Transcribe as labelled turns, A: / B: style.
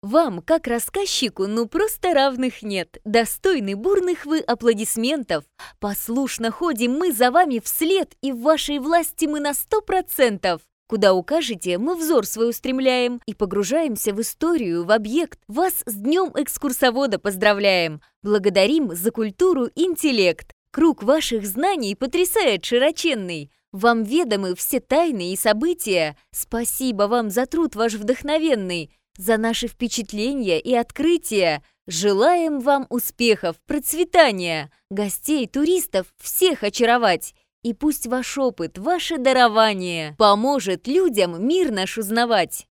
A: Вам, как рассказчику, ну просто равных нет. Достойны бурных вы аплодисментов. Послушно ходим мы за вами вслед, и в вашей власти мы на 100%. Куда укажете, мы взор свой устремляем и погружаемся в историю, в объект. Вас с днем экскурсовода поздравляем. Благодарим за культуру, интеллект. Круг ваших знаний потрясает широченный. Вам ведомы все тайны и события. Спасибо вам за труд ваш вдохновенный, за наши впечатления и открытия. Желаем вам успехов, процветания, гостей, туристов, всех очаровать. И пусть ваш опыт, ваше дарование поможет людям мир наш узнавать.